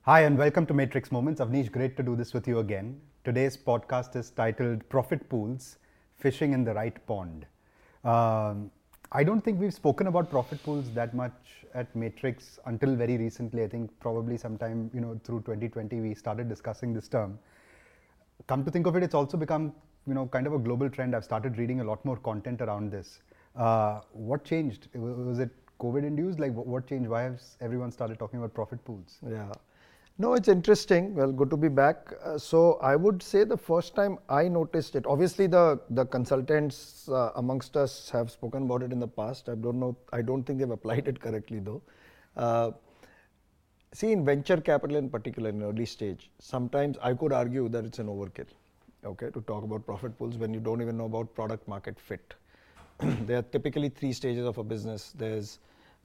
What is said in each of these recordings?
Hi and welcome to Matrix Moments. Avnish, great to do this with you again. Today's podcast is titled Profit Pools, Fishing in the Right Pond. I don't think we've spoken about profit pools that much at Matrix until very recently. I think probably sometime through 2020 we started discussing this term. Come to think of it, it's also become kind of a global trend. I've started reading a lot more content around this. What changed? Was it COVID induced? Like what changed? Why has everyone started talking about profit pools? Yeah. No, it's interesting. Well, good to be back. So I would say the first time I noticed it, obviously the consultants amongst us have spoken about it in the past. I don't think they've applied it correctly though. See, in venture capital in particular, in early stage, sometimes I could argue that it's an overkill, okay, to talk about profit pools when you don't even know about product market fit. There are typically three stages of a business. There's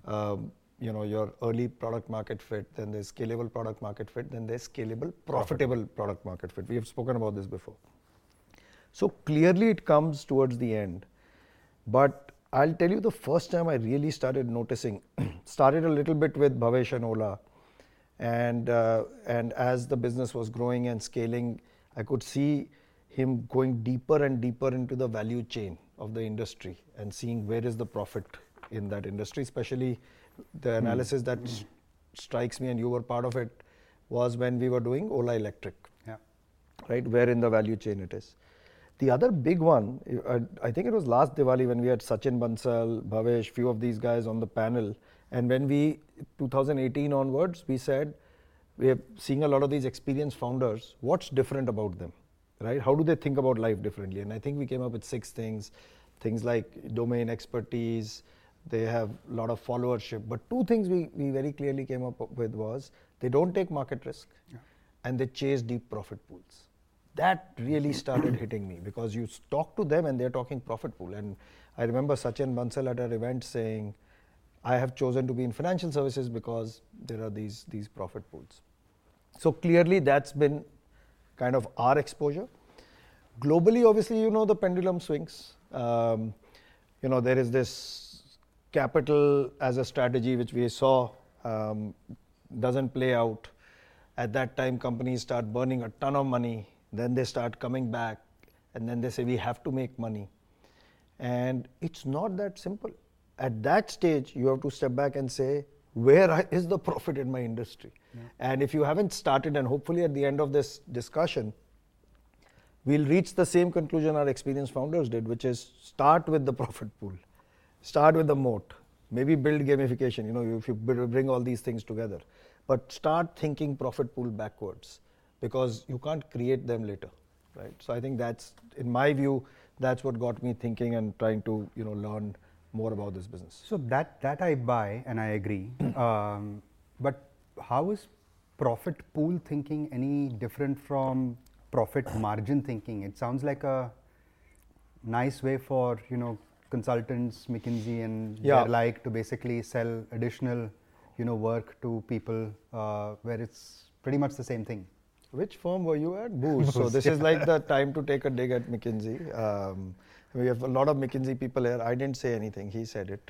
your early product market fit, then there's scalable product market fit, then there's scalable profitable product market fit. We have spoken about this before. So clearly it comes towards the end. But I'll tell you the first time I really started noticing, started a little bit with Bhavesh and Ola. And as the business was growing and scaling, I could see him going deeper and deeper into the value chain of the industry and seeing where is the profit in that industry, especially the analysis that strikes me, and you were part of it, was when we were doing Ola Electric, right? Where in the value chain it is. The other big one, I think it was last Diwali when we had Sachin Bansal, Bhavesh, few of these guys on the panel, and when we, 2018 onwards, we said, we are seeing a lot of these experienced founders, what's different about them, right? How do they think about life differently? And I think we came up with 6 things like domain expertise, they have a lot of followership. But 2 things we very clearly came up with was they don't take market risk and they chase deep profit pools. That really started hitting me because you talk to them and they're talking profit pool. And I remember Sachin Bansal at an event saying, I have chosen to be in financial services because there are these profit pools. So clearly that's been kind of our exposure. Globally, obviously, the pendulum swings. There is this capital as a strategy which we saw doesn't play out. At that time, companies start burning a ton of money, then they start coming back, and then they say we have to make money. And it's not that simple. At that stage, you have to step back and say, where is the profit in my industry? And if you haven't started, and hopefully at the end of this discussion, we'll reach the same conclusion our experienced founders did, which is start with the profit pool. Start with the moat, maybe build gamification, if you bring all these things together. But start thinking profit pool backwards because you can't create them later, right? So I think that's, in my view, that's what got me thinking and trying to, learn more about this business. So that I buy and I agree. But how is profit pool thinking any different from profit margin thinking? It sounds like a nice way for, consultants, McKinsey and their like to basically sell additional, work to people where it's pretty much the same thing. Which firm were you at? Booz. So this is like the time to take a dig at McKinsey. We have a lot of McKinsey people here. I didn't say anything. He said it.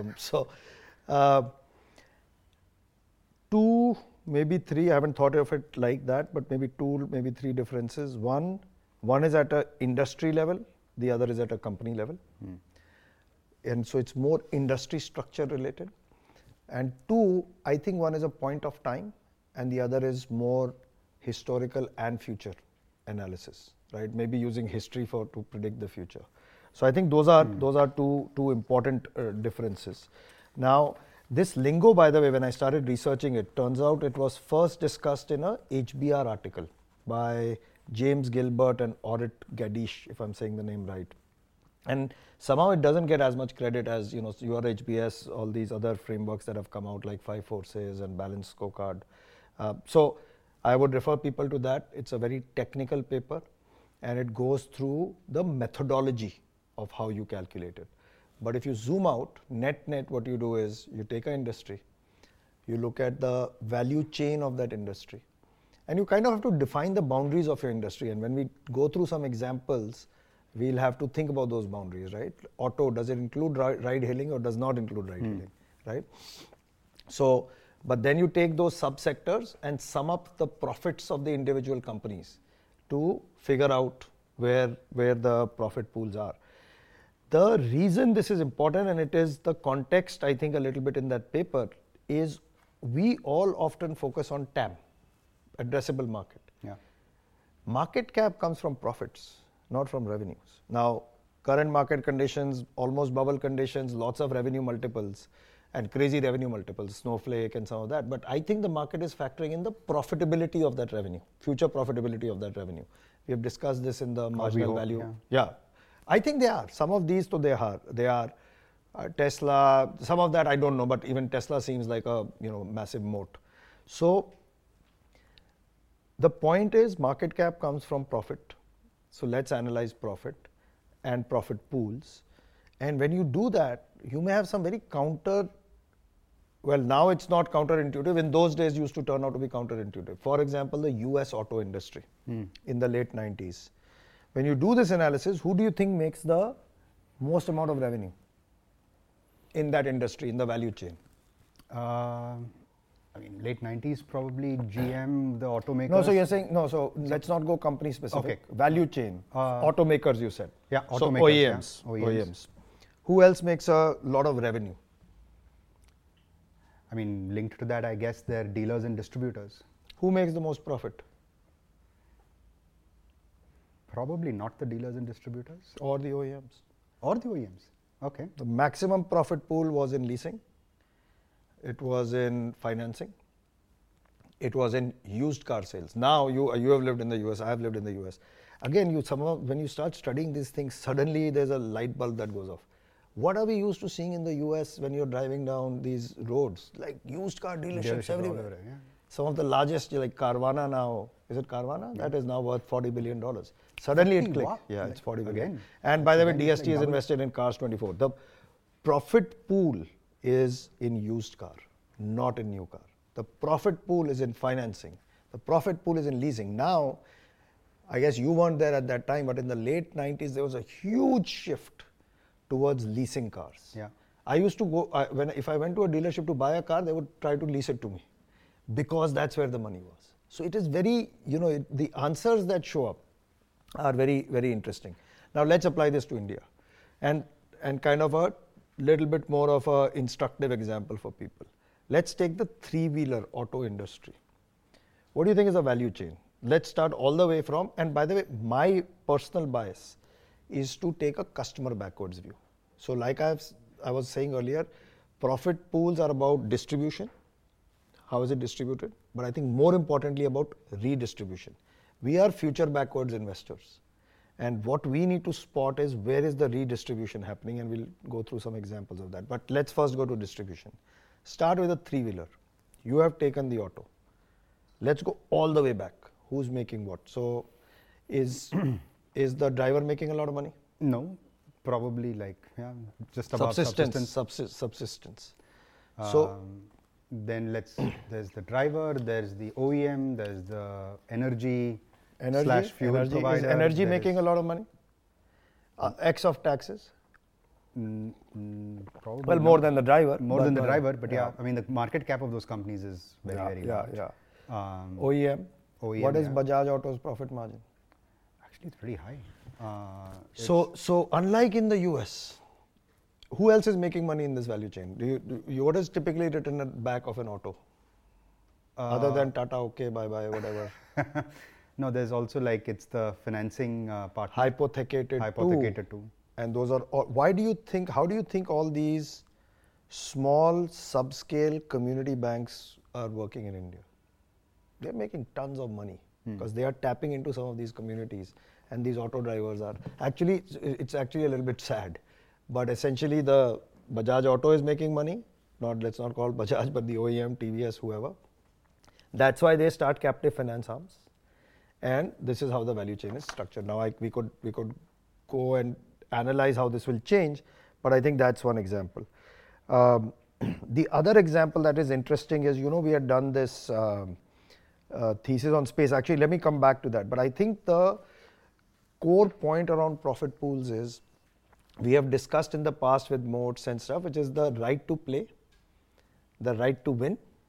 2, maybe 3. I haven't thought of it like that, but maybe 2, maybe 3 differences. One is at an industry level. The other is at a company level. And so it's more industry structure related. And 2, I think one is a point of time and the other is more historical and future analysis, right? Maybe using history to predict the future. So I think those are 2 important differences. Now, this lingo, by the way, when I started researching it, turns out it was first discussed in a HBR article by James Gilbert and Orit Gadish, if I'm saying the name right. And somehow it doesn't get as much credit as, your HBS, all these other frameworks that have come out like 5 Forces and Balanced Scorecard. So I would refer people to that. It's a very technical paper and it goes through the methodology of how you calculate it. But if you zoom out, net, what you do is you take an industry, you look at the value chain of that industry, and you kind of have to define the boundaries of your industry. And when we go through some examples, we'll have to think about those boundaries, right? Auto, does it include ride hailing or does not include ride hailing, right? So But then you take those subsectors and sum up the profits of the individual companies to figure out where the profit pools are. The reason this is important, and it is the context I think a little bit in that paper, is we all often focus on TAM, addressable market. Yeah. Market cap comes from profits, not from revenues. Now, current market conditions, almost bubble conditions, lots of revenue multiples and crazy revenue multiples, Snowflake and some of that. But I think the market is factoring in the profitability of that revenue, future profitability of that revenue. We have discussed this in the marginal value. Yeah. I think they are. Some of these, they are. Tesla, some of that I don't know, but even Tesla seems like a massive moat. So the point is market cap comes from profit. So let's analyze profit and profit pools. And when you do that, you may have some very well, now it's not counterintuitive. In those days, it used to turn out to be counterintuitive. For example, the US auto industry in the late 90s. When you do this analysis, who do you think makes the most amount of revenue in that industry, in the value chain? I mean, late 90s, probably GM, the automakers. No, so you're saying, so let's not go company specific. Okay. Value chain. Automakers, you said. Yeah, automakers. So OEMs. Who else makes a lot of revenue? I mean, linked to that, I guess they're dealers and distributors. Who makes the most profit? Probably not the dealers and distributors. Or the OEMs. Or the OEMs. Okay. The maximum profit pool was in leasing. It was in financing. It was in used car sales. Now you have lived in the US, I have lived in the US. Again, when you start studying these things, suddenly there's a light bulb that goes off. What are we used to seeing in the US when you're driving down these roads? Like used car dealerships everywhere. Yeah. Some of the largest, like Carvana now, is it Carvana? Yeah. That is now worth $40 billion. Suddenly it clicked. Wow. Yeah, it's 40 billion. Again. And by the way, DST is invested in Cars24. The profit pool is in used car, not in new car. The profit pool is in financing. The profit pool is in leasing. Now, I guess you weren't there at that time, but in the late 90s, there was a huge shift towards leasing cars. Yeah. I used to go, if I went to a dealership to buy a car, they would try to lease it to me because that's where the money was. So it is very, the answers that show up are very, very interesting. Now let's apply this to India and kind of a little bit more of an instructive example for people. Let's take the three-wheeler auto industry. What do you think is the value chain? Let's start all the way from, and by the way, my personal bias is to take a customer backwards view. So like I was saying earlier, profit pools are about distribution. How is it distributed? But I think more importantly about redistribution. We are future backwards investors. And what we need to spot is where is the redistribution happening, and we'll go through some examples of that. But let's first go to distribution. Start with a three-wheeler. You have taken the auto. Let's go all the way back. Who's making what? So is the driver making a lot of money? No, probably just about subsistence. Then there's the driver, there's the OEM, there's the energy / fuel provider. Is energy making a lot of money? X of taxes? Probably well, more than the driver. More than the driver, but yeah, I mean the market cap of those companies is very large. Yeah. OEM. What is Bajaj Auto's profit margin? Actually, it's pretty high. So unlike in the US, who else is making money in this value chain? What is typically written at the back of an auto? Other than Tata, okay, bye-bye, whatever. No, there's also it's the financing part. Hypothecated too. And those are, how do you think all these small subscale community banks are working in India? They're making tons of money because they are tapping into some of these communities, and these auto drivers are it's actually a little bit sad, but essentially the Bajaj Auto is making money. Let's not call Bajaj, but the OEM, TVS, whoever. That's why they start captive finance arms, and this is how the value chain is structured. Now we could go and analyze how this will change, but I think that's one example. The other example that is interesting is, we had done this thesis on space. Actually, let me come back to that. But I think the core point around profit pools is, we have discussed in the past with moats and stuff, which is the right to play, the right to win,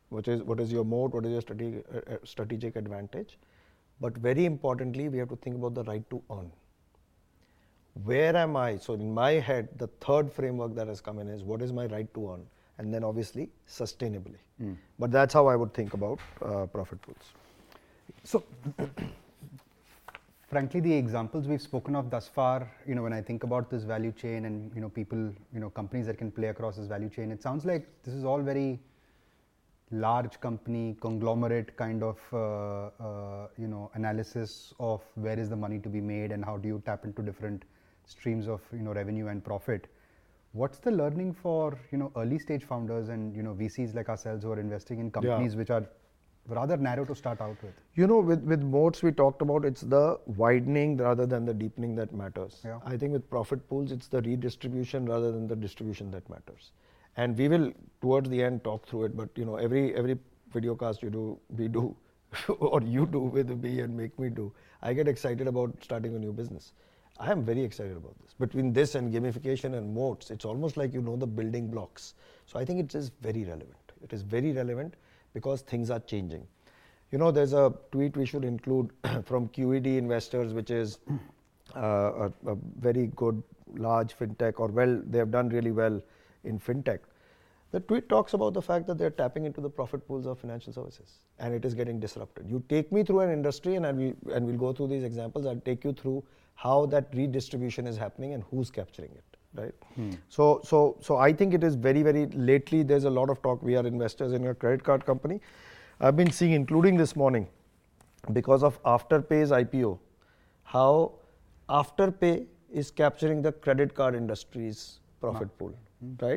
what is your moat, what is your strategic advantage. But very importantly, we have to think about the right to earn. Where am I? So in my head, the third framework that has come in is what is my right to earn, and then obviously sustainably. But that's how I would think about profit pools. So, frankly, the examples we've spoken of thus far, when I think about this value chain and people, companies that can play across this value chain, it sounds like this is all very large company, conglomerate kind of analysis of where is the money to be made and how do you tap into different streams of revenue and profit. What's the learning for early stage founders and VCs like ourselves who are investing in companies which are rather narrow to start out with? With moats we talked about, it's the widening rather than the deepening that matters. Yeah. I think with profit pools, it's the redistribution rather than the distribution that matters. And we will towards the end talk through it, but every video cast we do or you do with me and make me do, I get excited about starting a new business. I am very excited about this. Between this and gamification and moats, it's almost like the building blocks. So I think it is very relevant. It is very relevant because things are changing. There's a tweet we should include from QED Investors, which is a very good, large fintech, they have done really well in fintech. The tweet talks about the fact that they're tapping into the profit pools of financial services and it is getting disrupted. You take me through an industry and we'll go through these examples. I'll take you through how that redistribution is happening and who's capturing it, right? So I think it is very, very lately there's a lot of talk. We are investors in a credit card company. I've been seeing, including this morning, because of Afterpay's IPO, how Afterpay is capturing the credit card industry's profit pool, right?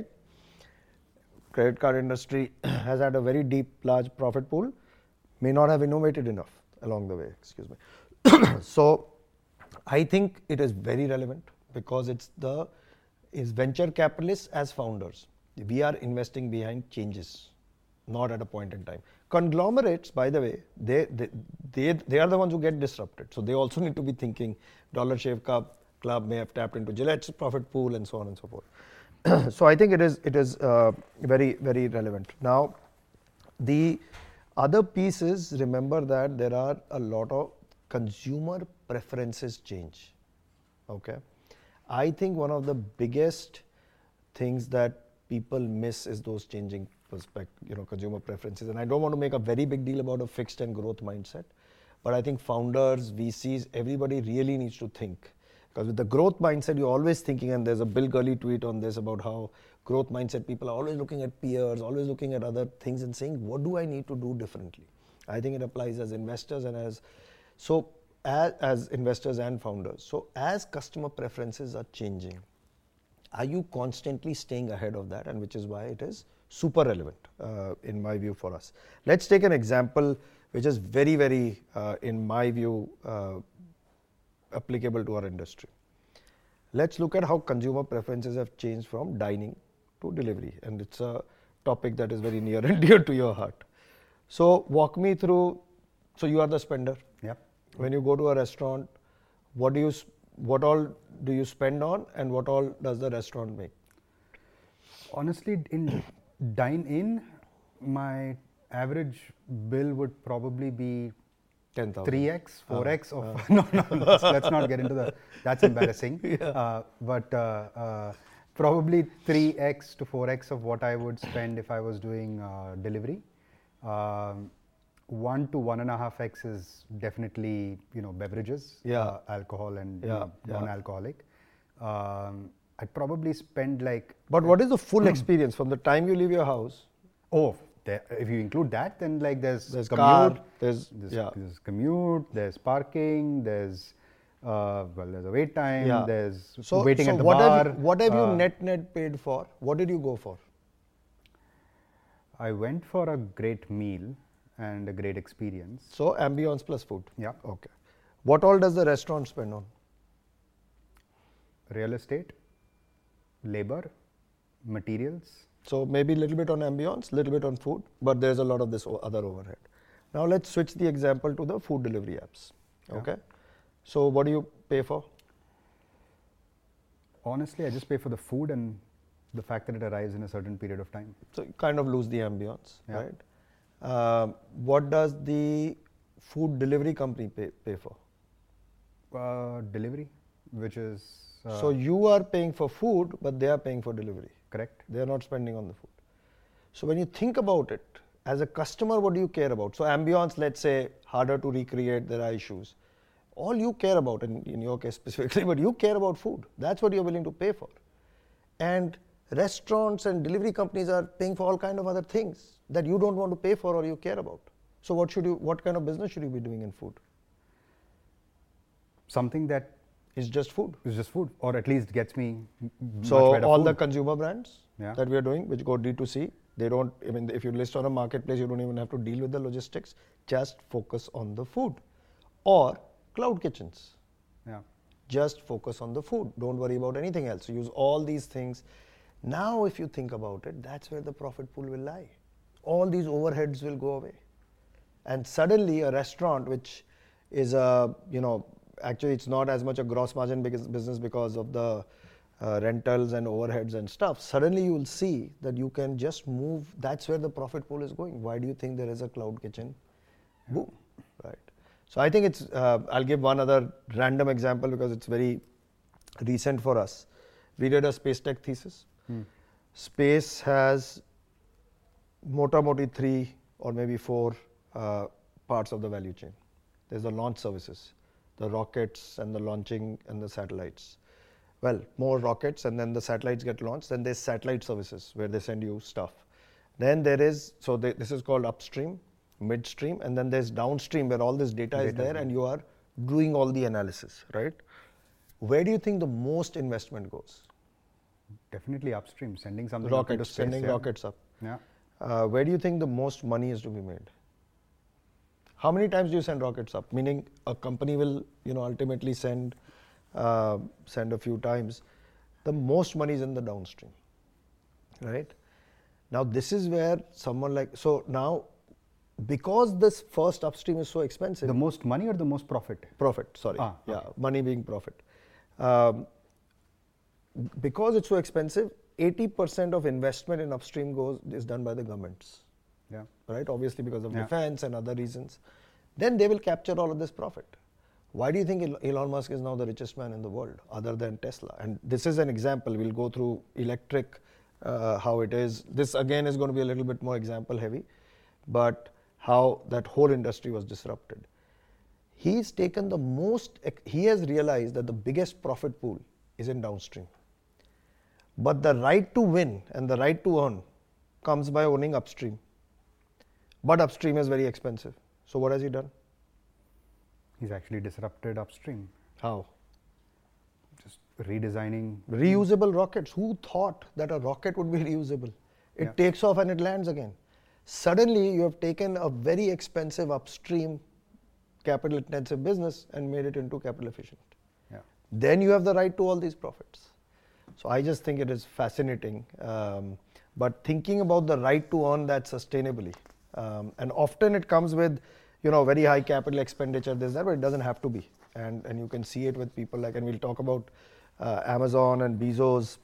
Credit card industry has had a very deep, large profit pool, may not have innovated enough along the way, excuse me. So I think it is very relevant because it's venture capitalists as founders. We are investing behind changes, not at a point in time. Conglomerates, by the way, they are the ones who get disrupted. So they also need to be thinking Dollar Shave Club may have tapped into Gillette's profit pool and so on and so forth. So I think it is very, very relevant. Now, the other piece is, remember that there are a lot of consumer preferences change. Okay, I think one of the biggest things that people miss is those changing consumer preferences. And I don't want to make a very big deal about a fixed and growth mindset, but I think founders, VCs, everybody really needs to think. Because with the growth mindset, you're always thinking, and there's a Bill Gurley tweet on this about how growth mindset people are always looking at peers, always looking at other things and saying, what do I need to do differently? I think it applies as investors and as investors and founders. So as customer preferences are changing, are you constantly staying ahead of that? And which is why it is super relevant in my view for us. Let's take an example which is very, very, in my view, applicable to our industry. Let's look at how consumer preferences have changed from dining to delivery, and it's a topic that is very near and dear to your heart. So walk me through. So you are the spender. Yeah. When you go to a restaurant, what all do you spend on, and what all does the restaurant make? Honestly, in dine-in, my average bill would probably be 10,000. 3x, 4x of no, let's not get into that's embarrassing. Yeah. But probably 3x to 4x of what I would spend if I was doing delivery. 1 to 1.5x is definitely beverages, alcohol and non-alcoholic. I'd probably spend like. But what is the full experience from the time you leave your house? Oh. If you include that, then like there's commute, car, there's commute, there's parking, there's there's a wait time, there's waiting at the bar. What have you net paid for? What did you go for? I went for a great meal and a great experience. So ambience plus food. Yeah. Okay. What all does the restaurant spend on? Real estate, labor, materials. So maybe a little bit on ambience, little bit on food, but there's a lot of this other overhead. Now let's switch the example to the food delivery apps. Okay. Yeah. So what do you pay for? Honestly, I just pay for the food and the fact that it arrives in a certain period of time. So you kind of lose the ambience, right? What does the food delivery company pay for? Delivery, which is So you are paying for food, but they are paying for delivery. correct. They are not spending on the food. So when you think about it, as a customer, what do you care about? So ambience, let's say, harder to recreate, there are issues. All you care about, in your case specifically, but you care about food. That's what you're willing to pay for. And restaurants and delivery companies are paying for all kind of other things that you don't want to pay for or you care about. So what kind of business should you be doing in food? Something that It's just food. is just food, or at least gets me So much better all food. the consumer brands Yeah. that we are doing, which go D2C, they don't, I mean, if you list on a marketplace, you don't even have to deal with the logistics. Just focus on the food. Or cloud kitchens. Yeah. Just focus on the food. Don't worry about anything else. Use all these things. Now, if you think about it, that's where the profit pool will lie. All these overheads will go away. And suddenly a restaurant, which is a, actually it's not as much a gross margin business because of the rentals and overheads and stuff. Suddenly you will see that you can just move. That's where the profit pool is going. Why do you think there is a cloud kitchen boom? Right. So I think it's, I'll give one other random example because it's very recent for us. We did a space tech thesis. Space has mota moti 3 or maybe 4 parts of the value chain. There's the launch services, the rockets and the launching and the satellites. Well, more rockets and then the satellites get launched. Then there's satellite services where they send you stuff. Then there is, this is called upstream, midstream, and then there's downstream where all this data is there and you are doing all the analysis, right? Where do you think the most investment goes? Definitely upstream, sending something up into Rockets, space, sending yeah. rockets up. Yeah. Where do you think the most money is to be made? How many times do you send rockets up? Meaning a company will, ultimately send a few times. The most money is in the downstream, right? Now this is where someone like, so now because this first upstream is so expensive. The most money or the most profit? Profit, sorry. Okay. Money being profit. Because it's so expensive, 80% of investment in upstream is done by the governments. Yeah. Right? Obviously because of defense and other reasons. Then they will capture all of this profit. Why do you think Elon Musk is now the richest man in the world other than Tesla? And this is an example. We'll go through electric, how it is. This again is going to be a little bit more example heavy, but how that whole industry was disrupted. He's taken he has realized that the biggest profit pool is in downstream. But the right to win and the right to earn comes by owning upstream. But upstream is very expensive. So what has he done? He's actually disrupted upstream. How? Just redesigning. Reusable rockets. Who thought that a rocket would be reusable? It takes off and it lands again. Suddenly you have taken a very expensive upstream capital intensive business and made it into capital efficient. Yeah. Then you have the right to all these profits. So I just think it is fascinating. But thinking about the right to earn that sustainably. And often it comes with, very high capital expenditure, this, that, but it doesn't have to be. And you can see it with people like, and we'll talk about Amazon and Bezos,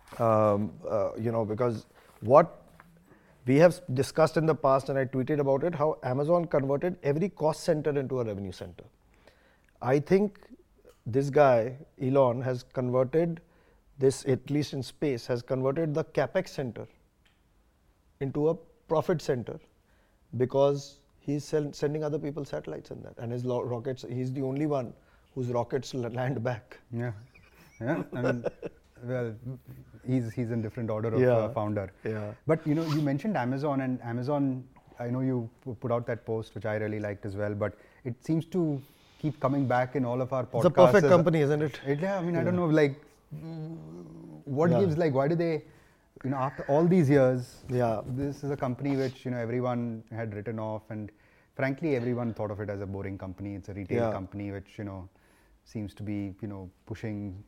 because what we have discussed in the past, and I tweeted about it, how Amazon converted every cost center into a revenue center. I think this guy, Elon, has converted this, at least in space, has converted the capex center into a profit center because he's sending other people satellites in that. And his rockets, he's the only one whose rockets land back. Yeah. Yeah. I mean, well, he's in different order of founder. Yeah. But you mentioned Amazon, and Amazon, I know you put out that post, which I really liked as well, but it seems to keep coming back in all of our podcasts. It's a perfect company, isn't it? I mean, I don't know, like, what gives, like, why do they, after all these years, this is a company which, everyone had written off, and frankly, everyone thought of it as a boring company. It's a retail company which, seems to be, pushing,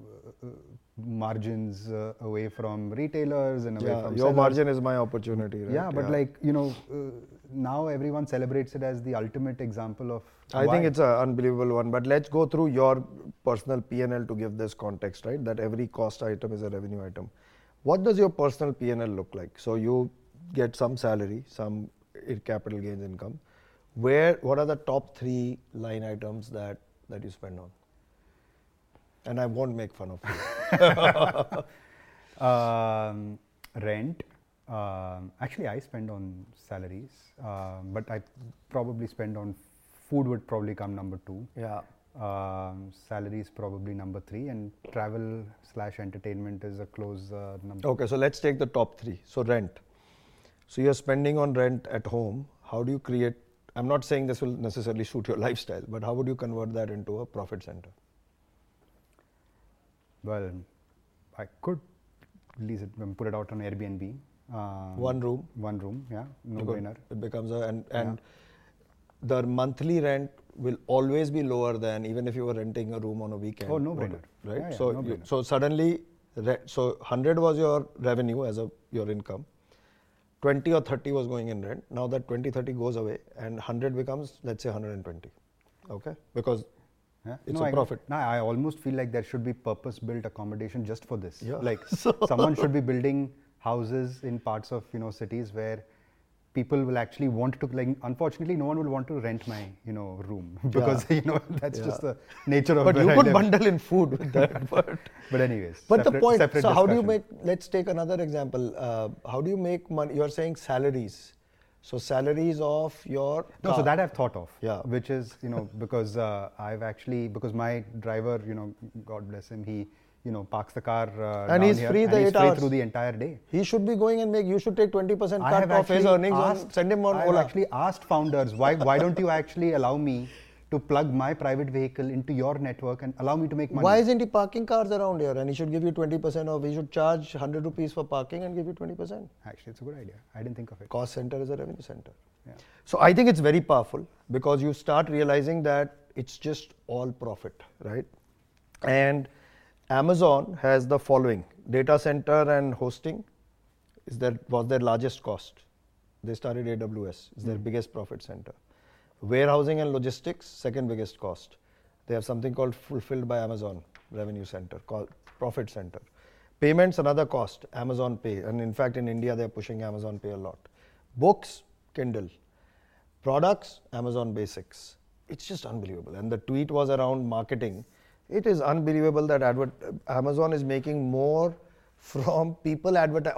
margins away from retailers and away from your sellers. margin is my opportunity, right? Yeah, but like, now everyone celebrates it as the ultimate example of I think it's an unbelievable one, but let's go through your personal P&L to give this context, right? That every cost item is a revenue item. What does your personal P&L look like? So you get some salary, some capital gains income. What are the top 3 line items that you spend on? And I won't make fun of you. Rent. Actually, I spend on salaries, but I probably spend on food would probably come number 2. Yeah. Salaries probably number 3, and travel/entertainment is a close number. Okay, so let's take the top 3. So rent. So you're spending on rent at home. How do you create? I'm not saying this will necessarily suit your lifestyle, but how would you convert that into a profit center? Well, I could lease it, put it out on Airbnb. One room. One room, yeah, no brainer. It becomes the monthly rent will always be lower than even if you were renting a room on a weekend. Oh, no brainer, right? Yeah, so no brainer. So suddenly, 100 was your revenue as your income. 20 or 30 was going in rent. Now that 20, 30 goes away and 100 becomes, let's say, 120. Okay, because it's a profit. I almost feel like there should be purpose-built accommodation just for this. Yeah. Like someone should be building houses in parts of cities where people will actually want to, like, unfortunately no one will want to rent my room because that's just the nature of but where you I could live. bundle in food with that. But anyways, but the point, so how do you discussion. make, let's take another example, how do you make money? You're saying salaries, so salaries of your No, so that I've thought of, Yeah. which is, because because my driver, God bless him, he, parks the car And down he's here free the and he's 8 free hours. through the entire day. he should be going and you should take 20% I cut have of his actually earnings, send him on I've Ola. actually asked founders, why don't you actually allow me to plug my private vehicle into your network and allow me to make money? Why isn't he parking cars around here? And he should give you 20% off. He should charge 100 rupees for parking and give you 20%. Actually, it's a good idea. I didn't think of it. Cost center is a revenue center. Yeah. So I think it's very powerful because you start realizing that it's just all profit, right? And Amazon has the following: data center and hosting was their largest cost. They started AWS, it's their biggest profit center. Warehousing and logistics, second biggest cost. They have something called Fulfilled by Amazon revenue center, called profit center. Payments, another cost, Amazon Pay. And in fact, in India, they're pushing Amazon Pay a lot. Books, Kindle. Products, Amazon Basics. It's just unbelievable. And the tweet was around marketing. It is unbelievable that Amazon is making more from people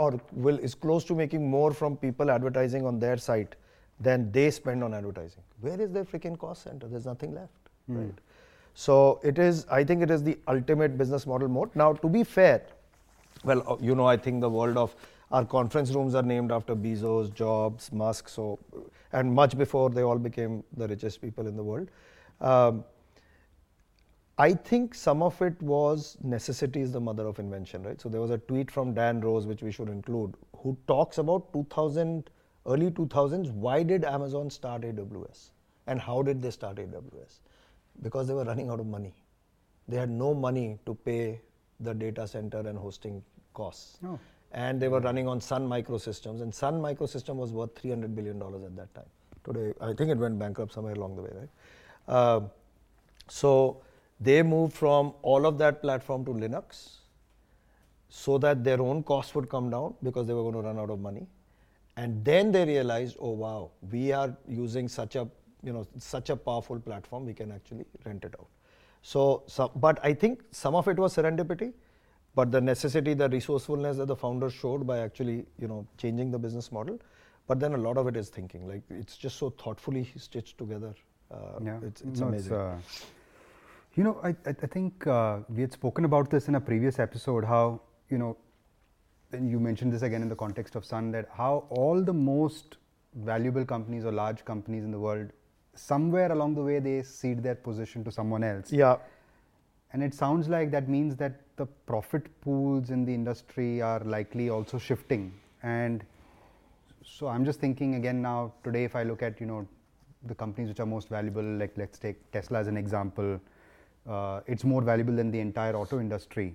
is close to making more from people advertising on their site than they spend on advertising. Where is their freaking cost center? There's nothing left, right? So I think it is the ultimate business model mode. Now, to be fair, well, I think the world of our conference rooms are named after Bezos, Jobs, Musk, and much before they all became the richest people in the world. I think some of it was necessity is the mother of invention, right? So there was a tweet from Dan Rose, which we should include, who talks about early 2000s, why did Amazon start AWS? And how did they start AWS? Because they were running out of money. They had no money to pay the data center and hosting costs. Oh. And they were running on Sun Microsystems, and Sun Microsystem was worth $300 billion at that time. Today, I think it went bankrupt somewhere along the way, right? So they moved from all of that platform to Linux so that their own costs would come down because they were going to run out of money. And then they realized, oh wow, we are using such a powerful platform, we can actually rent it out. But I think some of it was serendipity, but the necessity, the resourcefulness that the founders showed by actually, changing the business model. But then a lot of it is thinking, like it's just so thoughtfully stitched together. It's amazing. I think we had spoken about this in a previous episode, how, and you mentioned this again in the context of Sun, that how all the most valuable companies or large companies in the world, somewhere along the way, they cede their position to someone else. Yeah. And it sounds like that means that the profit pools in the industry are likely also shifting. And so I'm just thinking again now, today, if I look at, the companies which are most valuable, like let's take Tesla as an example, it's more valuable than the entire auto industry.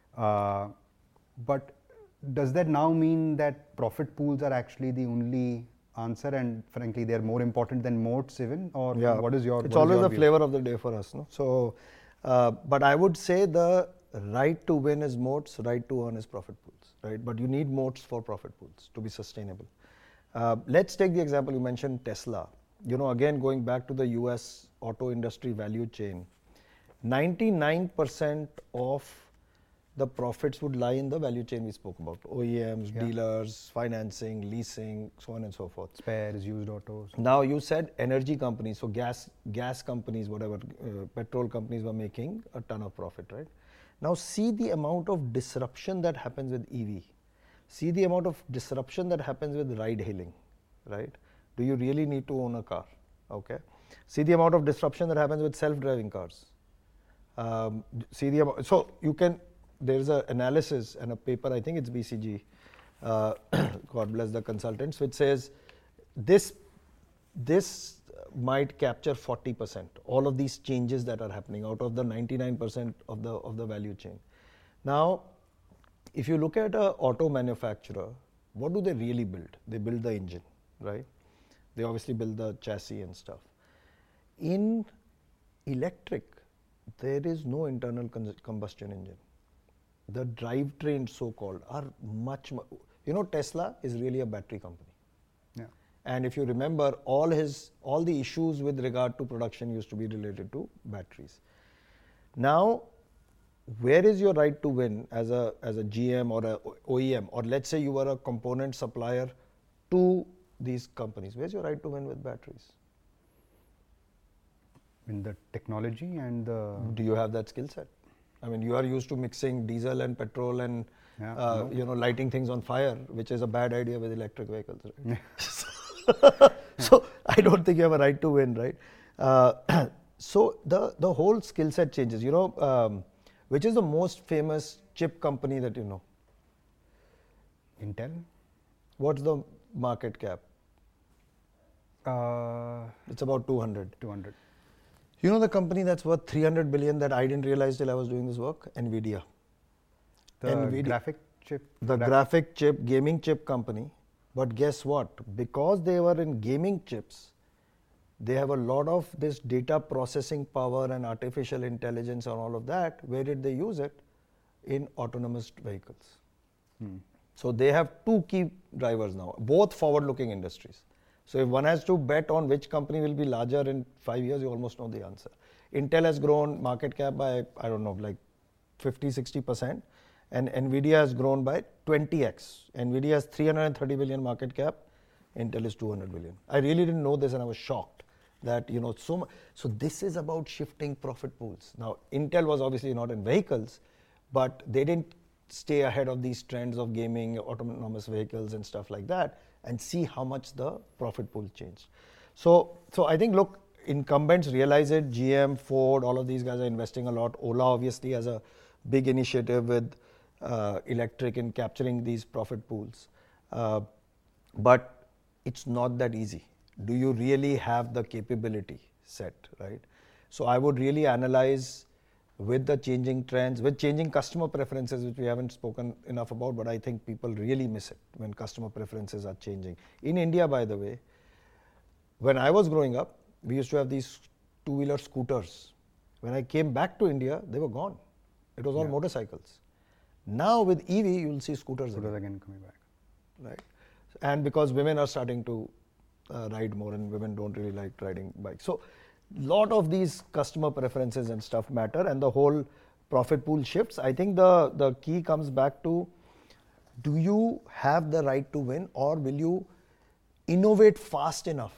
But does that now mean that profit pools are actually the only answer, and frankly they're more important than moats even, or what is your It's always the flavor of the day for us, no? So but I would say the right to win is moats, right to earn is profit pools, right? But you need moats for profit pools to be sustainable. Let's take the example you mentioned, Tesla. Again, going back to the US auto industry value chain, 99% of the profits would lie in the value chain we spoke about: OEMs, dealers, financing, leasing, so on and so forth. Spares, used autos. Now you said energy companies, so gas companies, whatever, petrol companies were making a ton of profit, right? Now see the amount of disruption that happens with EV. See the amount of disruption that happens with ride hailing, right? Do you really need to own a car? Okay. See the amount of disruption that happens with self-driving cars. See the amount, so you can, there's an analysis and a paper, I think it's BCG, God bless the consultants, which says this might capture 40%, all of these changes that are happening out of the 99% of the value chain. Now, if you look at an auto manufacturer, what do they really build? They build the engine, right? They obviously build the chassis and stuff. In electric, there is no internal combustion engine. The drivetrains, so-called, are much, Tesla is really a battery company. Yeah. And if you remember, all the issues with regard to production used to be related to batteries. Now, where is your right to win as a GM or a OEM, or let's say you were a component supplier to these companies? Where's your right to win with batteries? In the technology and the... Do you have that skill set? I mean, you are used to mixing diesel and petrol and lighting things on fire, which is a bad idea with electric vehicles, right? So I don't think you have a right to win, right? So the whole skill set changes. Which is the most famous chip company that you know? Intel. What's the market cap? It's about 200. 200. You know the company that's worth 300 billion that I didn't realize till I was doing this work? NVIDIA. The graphic chip. The graphic chip, gaming chip company. But guess what? Because they were in gaming chips, they have a lot of this data processing power and artificial intelligence and all of that. Where did they use it? In autonomous vehicles. So they have two key drivers now, both forward-looking industries. So if one has to bet on which company will be larger in 5 years, you almost know the answer. Intel has grown market cap by, I don't know, like 50-60%, and NVIDIA has grown by 20x. NVIDIA has 330 billion market cap, Intel is 200 billion. I really didn't know this and I was shocked that, so this is about shifting profit pools. Now, Intel was obviously not in vehicles, but they didn't stay ahead of these trends of gaming, autonomous vehicles and stuff like that, and see how much the profit pool changed. So I think, look, incumbents realize it. GM, Ford, all of these guys are investing a lot. Ola obviously has a big initiative with electric in capturing these profit pools. But it's not that easy. Do you really have the capability set, right? So I would really analyze with the changing trends, with changing customer preferences, which we haven't spoken enough about, but I think people really miss it when customer preferences are changing. In India, by the way, when I was growing up, we used to have these two-wheeler scooters. When I came back to India, they were gone. It was all motorcycles. Now with EV, you'll see scooters again coming back. Right. And because women are starting to ride more, and women don't really like riding bikes. So lot of these customer preferences and stuff matter, and the whole profit pool shifts. I think the key comes back to, do you have the right to win, or will you innovate fast enough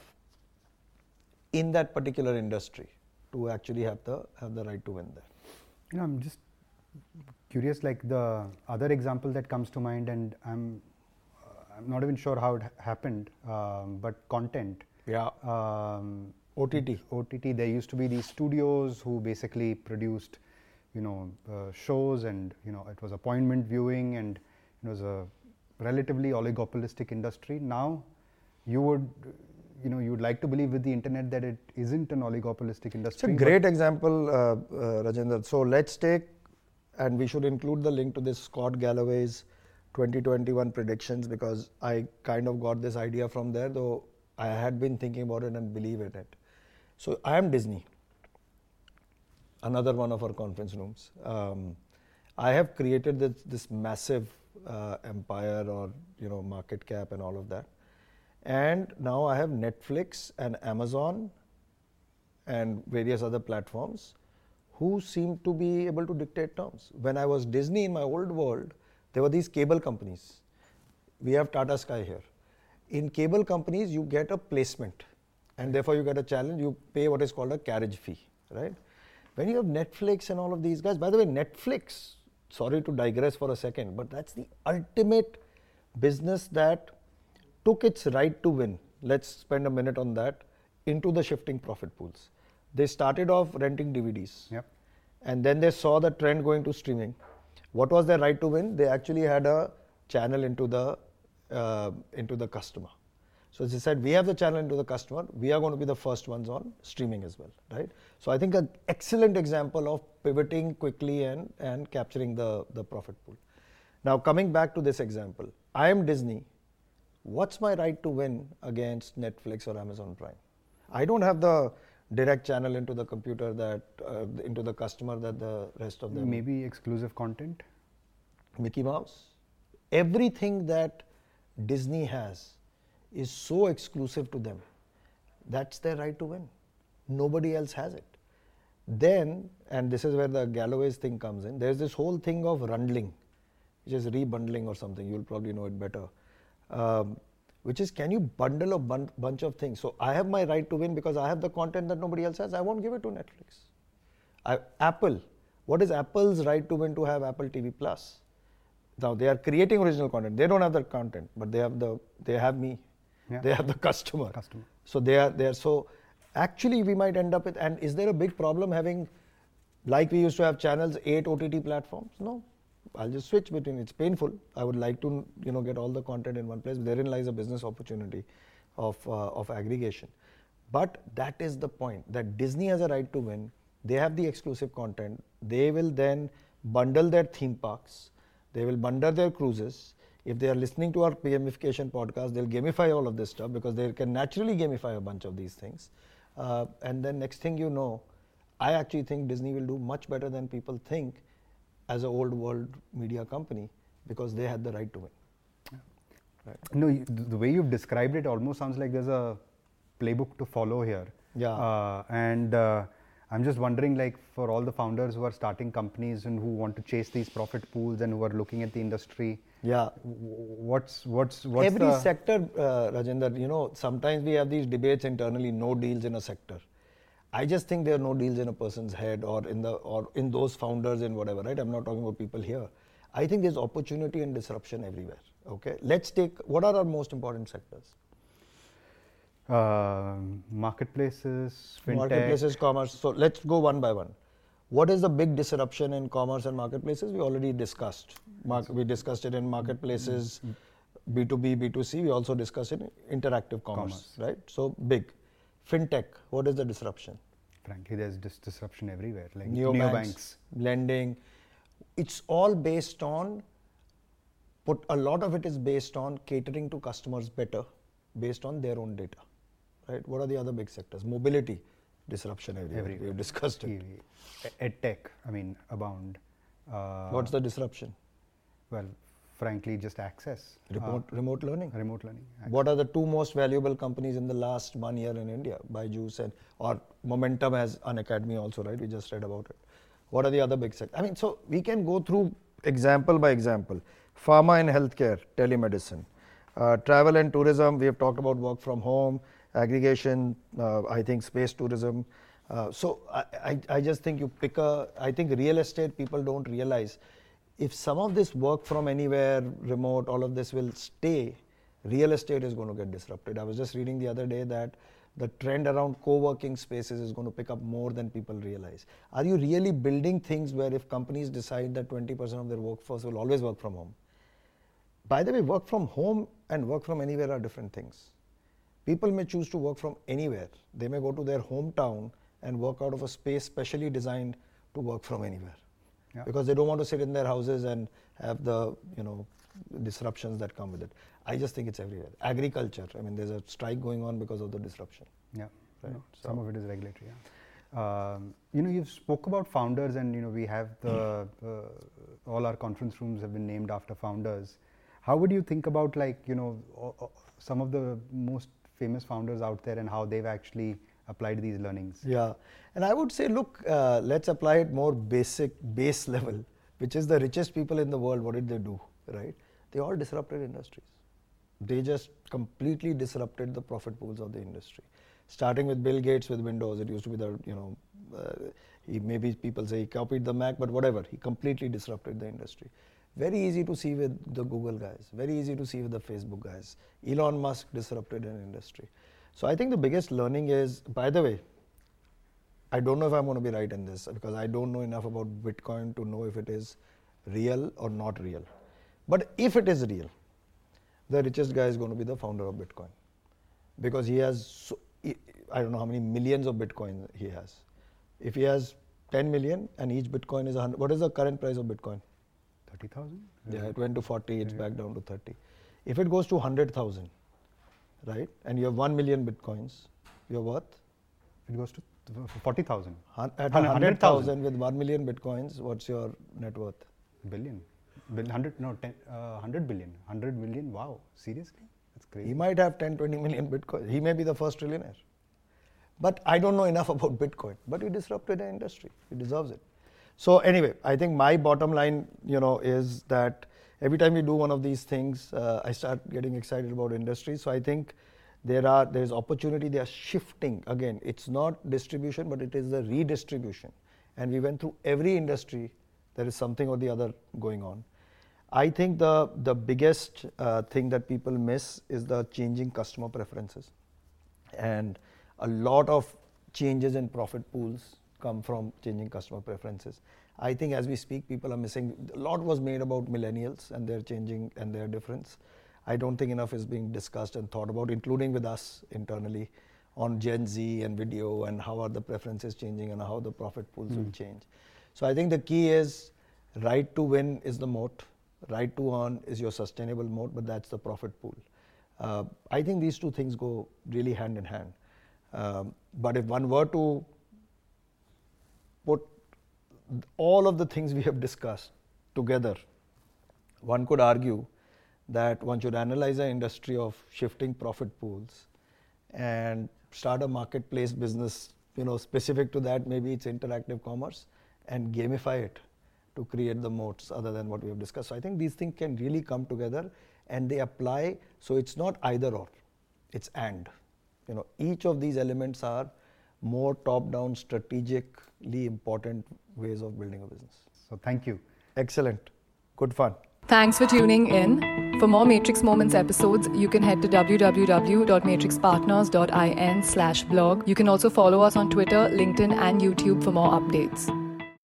in that particular industry to actually have the right to win there? I'm just curious, like the other example that comes to mind, and I'm not even sure how it happened, but content. Yeah. OTT. There used to be these studios who basically produced, shows, and it was appointment viewing, and it was a relatively oligopolistic industry. Now, you would like to believe with the internet that it isn't an oligopolistic industry. It's a great example, Rajendra. So let's take, and we should include the link to this Scott Galloway's 2021 predictions, because I kind of got this idea from there, though I had been thinking about it and believe in it. So I am Disney, another one of our conference rooms. I have created this massive empire, or market cap and all of that. And now I have Netflix and Amazon and various other platforms who seem to be able to dictate terms. When I was Disney in my old world, there were these cable companies. We have Tata Sky here. In cable companies, you get a placement, and therefore you get a challenge. You pay what is called a carriage fee, right? When you have Netflix and all of these guys, by the way, Netflix, sorry to digress for a second, but that's the ultimate business that took its right to win. Let's spend a minute on that, into the shifting profit pools. They started off renting DVDs. Yep. And then they saw the trend going to streaming. What was their right to win? They actually had a channel into the customer. So they said, we have the channel into the customer. We are going to be the first ones on streaming as well, right? So I think an excellent example of pivoting quickly and capturing the profit pool. Now coming back to this example, I am Disney. What's my right to win against Netflix or Amazon Prime? I don't have the direct channel into the computer that into the customer that the rest of them. Maybe exclusive content. Mickey Mouse. Everything that Disney has is so exclusive to them. That's their right to win. Nobody else has it. Then, and this is where the Galloway's thing comes in, there's this whole thing of rundling, which is rebundling or something. You'll probably know it better. Which is, can you bundle a bunch of things? So I have my right to win because I have the content that nobody else has. I won't give it to Netflix. Apple. What is Apple's right to win to have Apple TV Plus? Now they are creating original content. They don't have the content, but they have me. Yeah. They have the customer. So they are so actually we might end up with, and is there a big problem having, like we used to have channels, 8 OTT platforms? No. I'll just switch between. It's painful. I would like to, get all the content in one place. Therein lies a business opportunity of aggregation. But that is the point, that Disney has a right to win. They have the exclusive content. They will then bundle their theme parks. They will bundle their cruises. If they are listening to our gamification podcast, they'll gamify all of this stuff because they can naturally gamify a bunch of these things. And then next thing you know, I actually think Disney will do much better than people think as an old world media company because they had the right to win. Yeah. Right. No, the way you've described it almost sounds like there's a playbook to follow here. Yeah. And I'm just wondering, like, for all the founders who are starting companies and who want to chase these profit pools and who are looking at the industry, yeah, what's every sector, Rajendra, sometimes we have these debates internally, no deals in a sector. I just think there are no deals in a person's head or in those founders and whatever, right? I'm not talking about people here. I think there's opportunity and disruption everywhere. Okay, let's take, what are our most important sectors? Marketplaces, fintech. Marketplaces, commerce. So let's go one by one. What is the big disruption in commerce and marketplaces? We already discussed. We discussed it in marketplaces, B2B, B2C. We also discussed it in interactive commerce, right? So big. Fintech, what is the disruption? Frankly, there's disruption everywhere, like neobanks, lending. It's all based on, a lot of it is based on catering to customers better, based on their own data, right? What are the other big sectors? Mobility, disruption everywhere. We've discussed it. EdTech, abound. What's the disruption? Well, frankly, just access. Remote learning. Remote learning. Access. What are the two most valuable companies in the last 1 year in India? Byju's or Momentum has Unacademy also, right? We just read about it. What are the other big sectors? So we can go through example by example. Pharma and healthcare, telemedicine. Travel and tourism, we have talked about work from home, aggregation, I think space tourism. So I just think I think real estate, people don't realize, if some of this work from anywhere, remote, all of this will stay, real estate is going to get disrupted. I was just reading the other day that the trend around co-working spaces is going to pick up more than people realize. Are you really building things where if companies decide that 20% of their workforce will always work from home? By the way, work from home and work from anywhere are different things. People may choose to work from anywhere. They may go to their hometown and work out of a space specially designed to work from anywhere. Yeah. Because they don't want to sit in their houses and have the disruptions that come with it. I just think it's everywhere. Agriculture, there's a strike going on because of the disruption. Yeah, right. Some of it is regulatory. Yeah. You've spoke about founders, and we have all our conference rooms have been named after founders. How would you think about some of the most famous founders out there and how they've actually applied these learnings. Yeah, and I would say, look, let's apply it more base level, which is the richest people in the world. What did they do, right? They all disrupted industries. They just completely disrupted the profit pools of the industry. Starting with Bill Gates with Windows, it used to be the, maybe people say he copied the Mac, but whatever, he completely disrupted the industry. Very easy to see with the Google guys, very easy to see with the Facebook guys. Elon Musk disrupted an industry. So I think the biggest learning is, by the way, I don't know if I'm going to be right in this because I don't know enough about Bitcoin to know if it is real or not real. But if it is real, the richest guy is going to be the founder of Bitcoin because he has, I don't know how many millions of Bitcoin he has. If he has 10 million and each Bitcoin is 100, what is the current price of Bitcoin? 30,000? Yeah, it went to 40, it's back down to 30. If it goes to 100,000, right, and you have 1 million Bitcoins, you're worth? It goes to 40,000. At 100,000 with 1 million Bitcoins, what's your net worth? Billion. 100 billion. 100 million, wow, seriously? That's crazy. He might have 10, 20 million Bitcoins. He may be the first trillionaire. But I don't know enough about Bitcoin, but he disrupted the industry. He deserves it. So anyway, I think my bottom line, is that every time we do one of these things, I start getting excited about industry. So I think there's opportunity. They are shifting. Again, it's not distribution, but it is the redistribution. And we went through every industry. There is something or the other going on. I think the biggest thing that people miss is the changing customer preferences. And a lot of changes in profit pools come from changing customer preferences. I think as we speak, people are missing. A lot was made about millennials and their changing and their difference. I don't think enough is being discussed and thought about, including with us internally, on Gen Z and video and how are the preferences changing and how the profit pools will change. So I think the key is right to win is the moat, right to earn is your sustainable moat, but that's the profit pool. I think these two things go really hand in hand. But if one were to put all of the things we have discussed together, one could argue that one should analyze an industry of shifting profit pools and start a marketplace business, specific to that. Maybe it's interactive commerce, and gamify it to create the moats other than what we have discussed. So I think these things can really come together and they apply. So it's not either or, it's and. Each of these elements are more top-down, strategically important ways of building a business. So thank you. Excellent. Good fun. Thanks for tuning in. For more Matrix Moments episodes, you can head to www.matrixpartners.in/blog. You can also follow us on Twitter, LinkedIn, and YouTube for more updates.